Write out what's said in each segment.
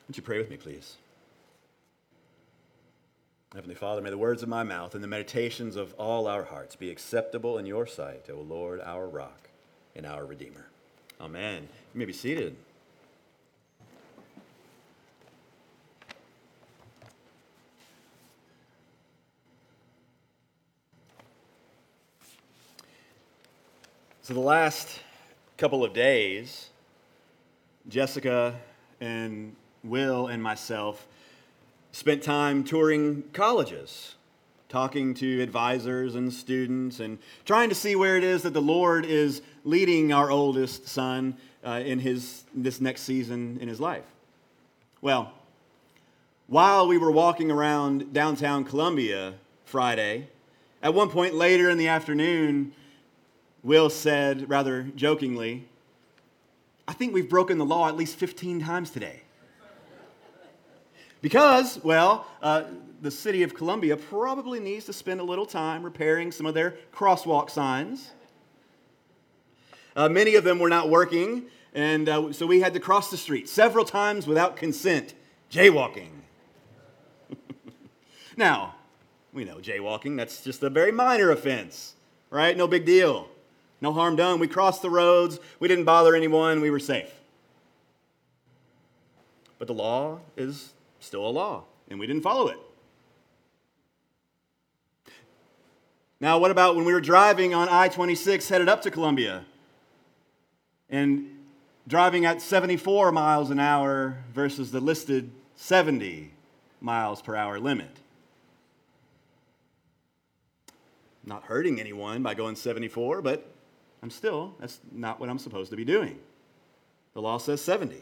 Would you pray with me, please? Heavenly Father, may the words of my mouth and the meditations of all our hearts be acceptable in your sight, O Lord, our rock and our Redeemer. Amen. You may be seated. So the last couple of days, Jessica and Will and myself spent time touring colleges, talking to advisors and students, and trying to see where it is that the Lord is leading our oldest son in this next season in his life. Well, while we were walking around downtown Columbia Friday, at one point later in the afternoon, Will said, rather jokingly, "I think we've broken the law at least 15 times today." Because, the city of Columbia probably needs to spend a little time repairing some of their crosswalk signs. Many of them were not working, and so we had to cross the street several times without consent, jaywalking. Now, we know jaywalking, that's just a very minor offense, right? No big deal. No harm done. We crossed the roads. We didn't bother anyone. We were safe. But the law is still a law, and we didn't follow it. Now, what about when we were driving on I-26 headed up to Columbia and driving at 74 miles an hour versus the listed 70 miles per hour limit? Not hurting anyone by going 74, but that's not what I'm supposed to be doing. The law says 70.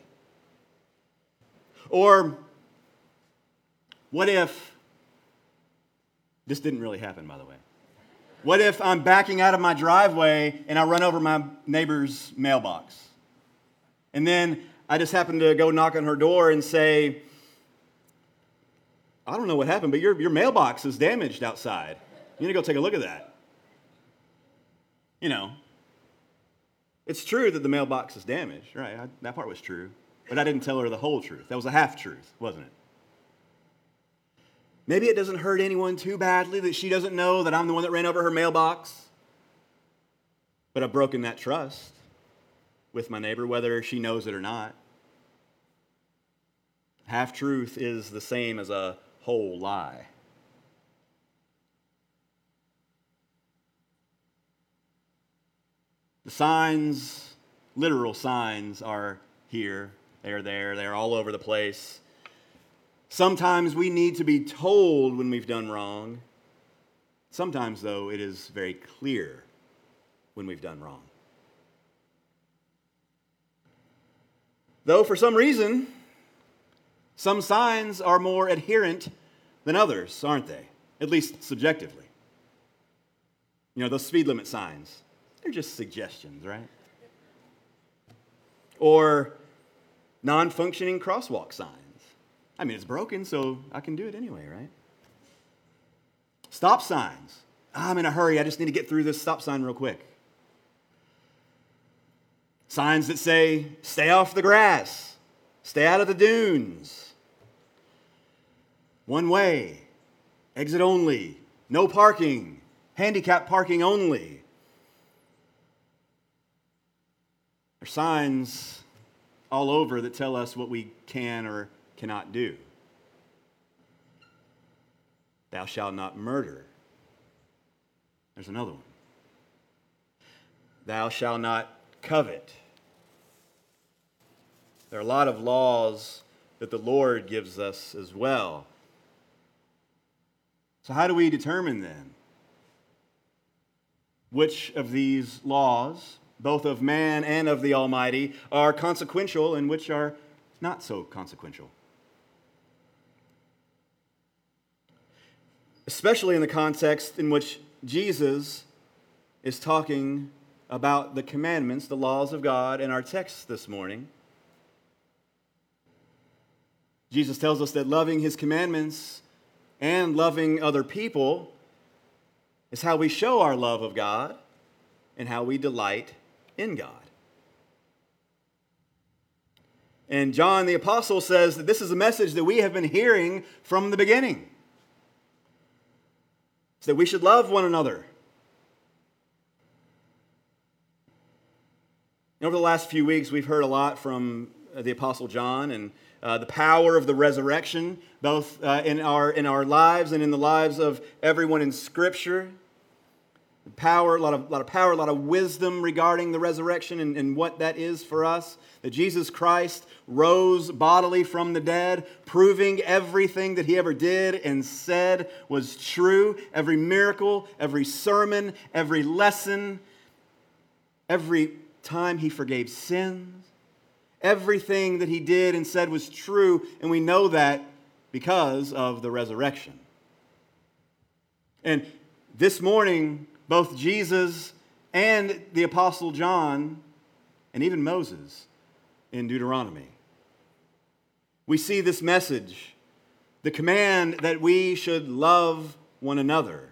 Or what if, this didn't really happen, by the way. What if I'm backing out of my driveway and I run over my neighbor's mailbox? And then I just happen to go knock on her door and say, "I don't know what happened, but your mailbox is damaged outside. You need to go take a look at that." It's true that the mailbox is damaged, right? That part was true. But I didn't tell her the whole truth. That was a half-truth, wasn't it? Maybe it doesn't hurt anyone too badly that she doesn't know that I'm the one that ran over her mailbox. But I've broken that trust with my neighbor, whether she knows it or not. Half-truth is the same as a whole lie. The signs, literal signs, are here. They are there. They are all over the place. Sometimes we need to be told when we've done wrong. Sometimes, though, it is very clear when we've done wrong. Though, for some reason, some signs are more adherent than others, aren't they? At least subjectively. Those speed limit signs. They're just suggestions, right? Or non-functioning crosswalk signs. I mean, it's broken, so I can do it anyway, right? Stop signs. I'm in a hurry. I just need to get through this stop sign real quick. Signs that say, "Stay off the grass. Stay out of the dunes. One way. Exit only. No parking. Handicap parking only." There are signs all over that tell us what we can or cannot do. "Thou shalt not murder." There's another one. "Thou shalt not covet." There are a lot of laws that the Lord gives us as well. So how do we determine then which of these laws, both of man and of the Almighty, are consequential and which are not so consequential? Especially in the context in which Jesus is talking about the commandments, the laws of God in our text this morning. Jesus tells us that loving his commandments and loving other people is how we show our love of God and how we delight in God. And John the Apostle says that this is a message that we have been hearing from the beginning. It's that we should love one another. And over the last few weeks, we've heard a lot from the Apostle John and the power of the resurrection, both in our lives and in the lives of everyone in Scripture. Power, a lot of power, a lot of wisdom regarding the resurrection and what that is for us. That Jesus Christ rose bodily from the dead, proving everything that he ever did and said was true. Every miracle, every sermon, every lesson, every time he forgave sins. Everything that he did and said was true, and we know that because of the resurrection. And this morning, both Jesus and the Apostle John, and even Moses in Deuteronomy, we see this message, the command that we should love one another.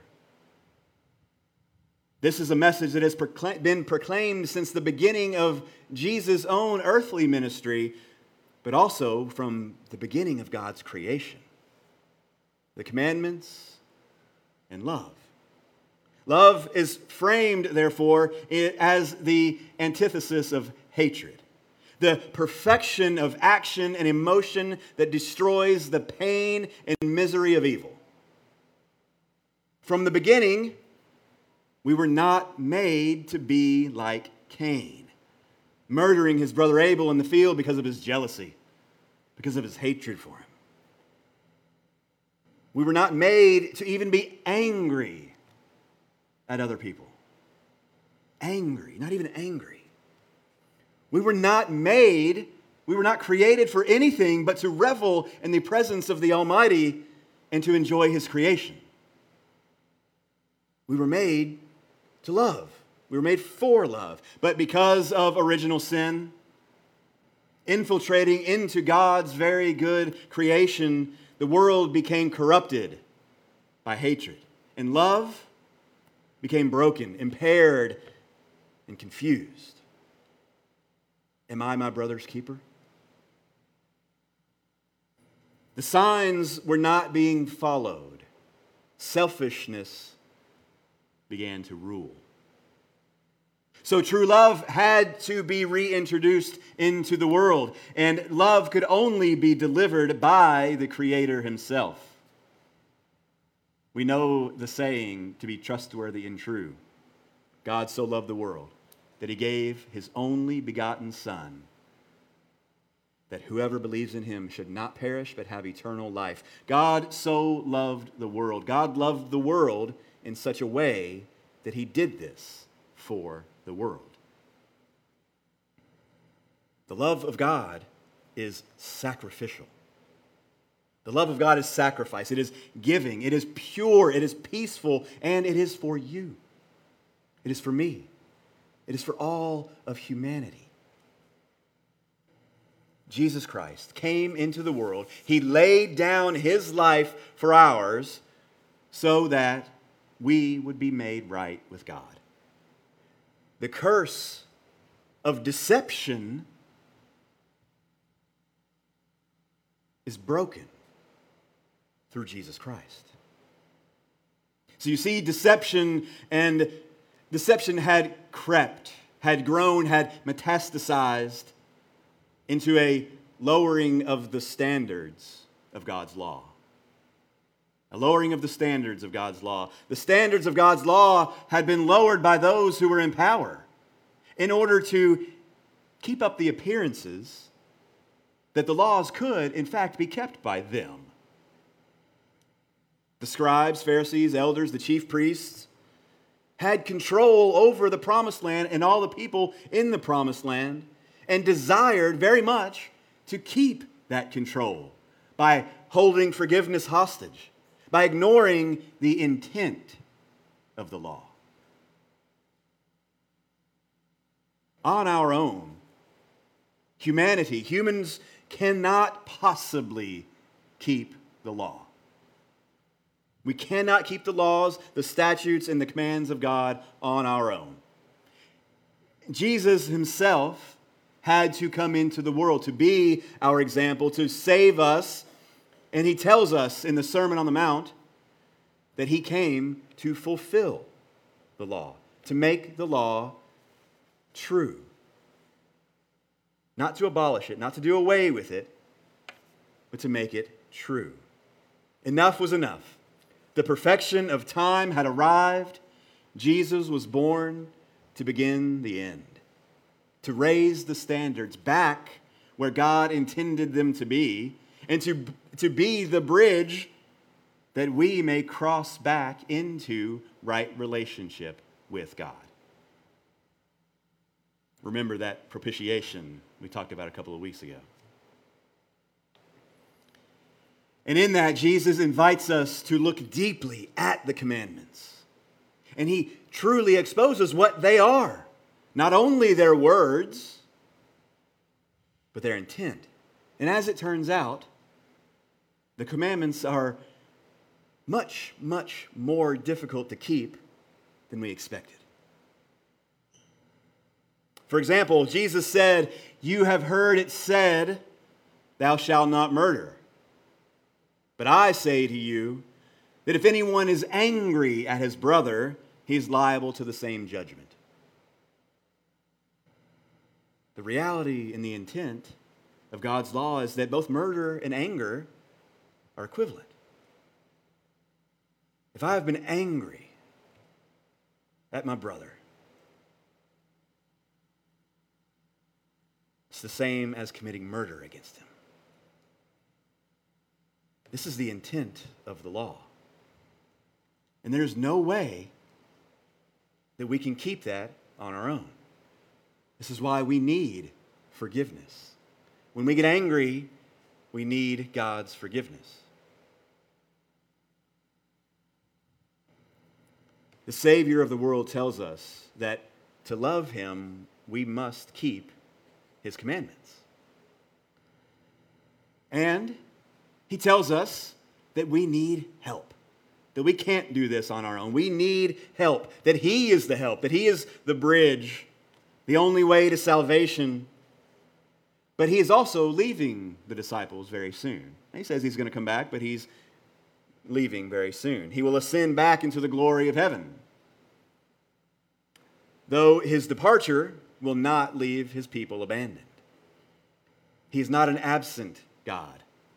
This is a message that has been proclaimed since the beginning of Jesus' own earthly ministry, but also from the beginning of God's creation. The commandments and love. Love is framed, therefore, as the antithesis of hatred, the perfection of action and emotion that destroys the pain and misery of evil. From the beginning, we were not made to be like Cain, murdering his brother Abel in the field because of his jealousy, because of his hatred for him. We were not made to even be angry at other people. Angry, not even angry. We were not created for anything but to revel in the presence of the Almighty and to enjoy his creation. We were made to love. We were made for love. But because of original sin, infiltrating into God's very good creation, the world became corrupted by hatred. And love became broken, impaired, and confused. Am I my brother's keeper? The signs were not being followed. Selfishness began to rule. So true love had to be reintroduced into the world, and love could only be delivered by the Creator himself. We know the saying to be trustworthy and true. God so loved the world that he gave his only begotten Son, that whoever believes in him should not perish but have eternal life. God so loved the world. God loved the world in such a way that he did this for the world. The love of God is sacrificial. The love of God is sacrifice. It is giving. It is pure. It is peaceful. And it is for you. It is for me. It is for all of humanity. Jesus Christ came into the world. He laid down his life for ours so that we would be made right with God. The curse of deception is broken through Jesus Christ. So you see, deception had crept, had grown, had metastasized into a lowering of the standards of God's law. A lowering of the standards of God's law. The standards of God's law had been lowered by those who were in power in order to keep up the appearances that the laws could, in fact, be kept by them. The scribes, Pharisees, elders, the chief priests had control over the promised land and all the people in the promised land and desired very much to keep that control by holding forgiveness hostage, by ignoring the intent of the law. On our own, humans cannot possibly keep the law. We cannot keep the laws, the statutes, and the commands of God on our own. Jesus himself had to come into the world to be our example, to save us. And he tells us in the Sermon on the Mount that he came to fulfill the law, to make the law true. Not to abolish it, not to do away with it, but to make it true. Enough was enough. The perfection of time had arrived. Jesus was born to begin the end, to raise the standards back where God intended them to be, and to be the bridge that we may cross back into right relationship with God. Remember that propitiation we talked about a couple of weeks ago. And in that, Jesus invites us to look deeply at the commandments. And he truly exposes what they are. Not only their words, but their intent. And as it turns out, the commandments are much, much more difficult to keep than we expected. For example, Jesus said, "You have heard it said, 'Thou shalt not murder.' But I say to you that if anyone is angry at his brother, he is liable to the same judgment." The reality and the intent of God's law is that both murder and anger are equivalent. If I have been angry at my brother, it's the same as committing murder against him. This is the intent of the law. And there's no way that we can keep that on our own. This is why we need forgiveness. When we get angry, we need God's forgiveness. The Savior of the world tells us that to love him, we must keep his commandments. And he tells us that we need help, that we can't do this on our own. We need help, that he is the help, that he is the bridge, the only way to salvation. But he is also leaving the disciples very soon. He says he's going to come back, but he's leaving very soon. He will ascend back into the glory of heaven. Though his departure will not leave his people abandoned. He is not an absent God.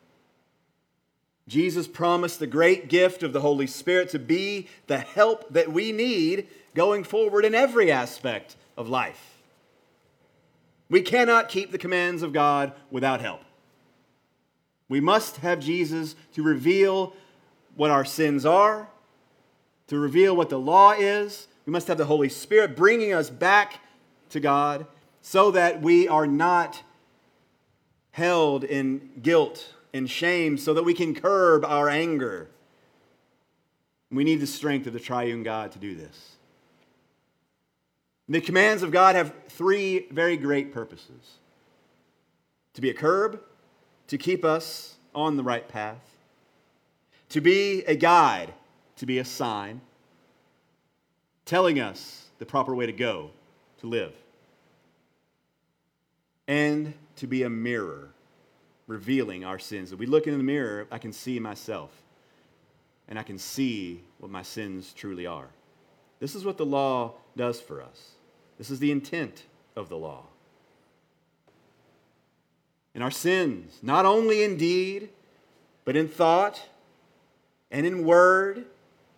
Jesus promised the great gift of the Holy Spirit to be the help that we need going forward in every aspect of life. We cannot keep the commands of God without help. We must have Jesus to reveal what our sins are, to reveal what the law is. We must have the Holy Spirit bringing us back to God so that we are not held in guilt and shame, so that we can curb our anger. We need the strength of the triune God to do this. The commands of God have three very great purposes: to be a curb, to keep us on the right path, to be a guide, to be a sign, telling us the proper way to go, to live, and to be a mirror, revealing our sins. If we look in the mirror, I can see myself, and I can see what my sins truly are. This is what the law does for us. This is the intent of the law. And our sins, not only in deed, but in thought and in word,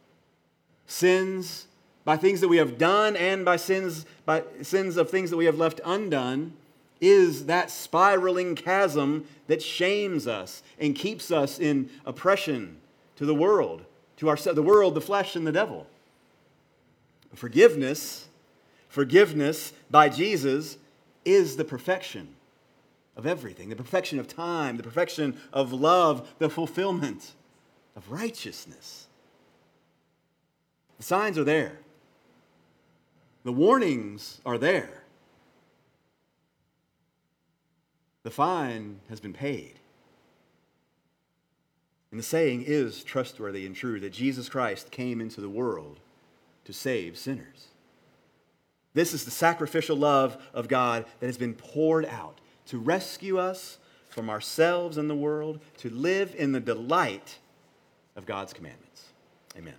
sins by things that we have done and by sins of things that we have left undone, is that spiraling chasm that shames us and keeps us in oppression to the world, the world, the flesh, and the devil. Forgiveness by Jesus is the perfection of everything, the perfection of time, the perfection of love, the fulfillment of righteousness. The signs are there. The warnings are there. The fine has been paid. And the saying is trustworthy and true that Jesus Christ came into the world to save sinners. This is the sacrificial love of God that has been poured out to rescue us from ourselves and the world, to live in the delight of God's commandments. Amen.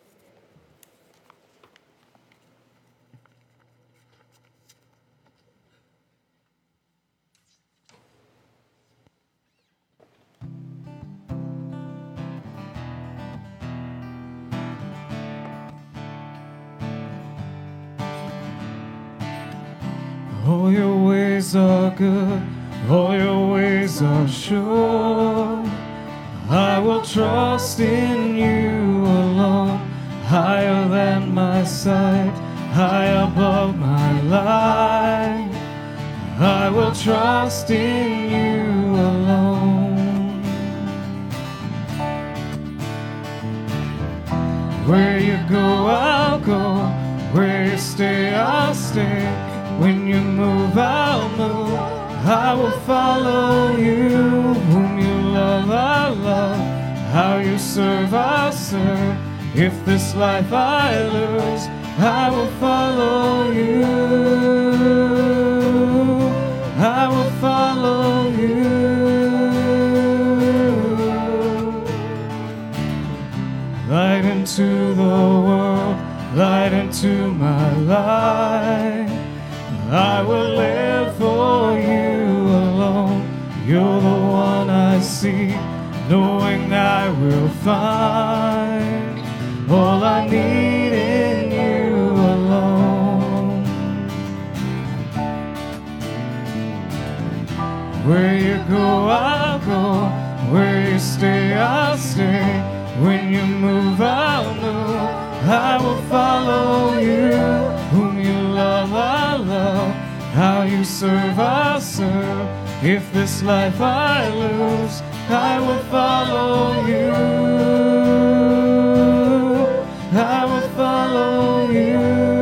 All your ways are good, all your ways are sure. I will trust in you alone, higher than my sight, high above my life. I will trust in you alone. Where you go, I'll go. Where you stay, I'll stay. When you move, I'll move. I will follow you. Whom you love, I'll love. How you serve, I'll serve. If this life I lose, I will follow you. I will follow you. Light into the world, light into my life. I will live for you alone. You're the one I see, knowing I will find all I need in you alone. Where you go, I'll go. Where you stay, I'll stay. When you move, I'll move. I will follow you. Whom you love, I'll love. How you serve, I'll serve. If this life I lose, I will follow you. I will follow you.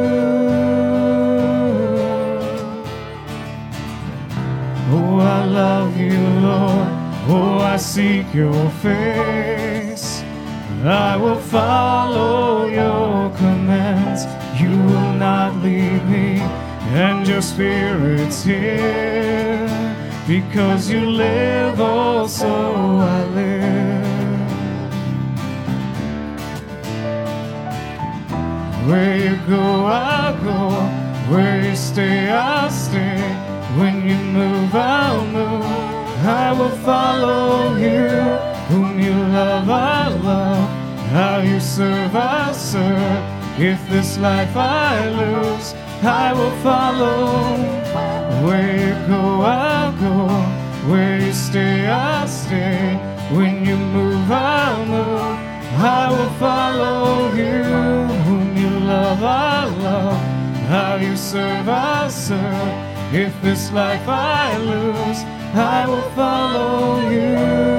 Oh, I love you, Lord. Oh, I seek your face. I will follow your commands. You will not leave me, and your Spirit's here. Because you live, also I live. Where you go, I'll go. Where you stay, I'll stay. When you move, I'll move. I will follow you. Whom you love, I'll love. How you serve, I'll serve. If this life I lose, I will follow. Where you go, I'll go. Where you stay, I'll stay. When you move, I'll move. I will follow you. Whom you love, I'll love. How you serve, I'll serve. If this life I lose, I will follow you.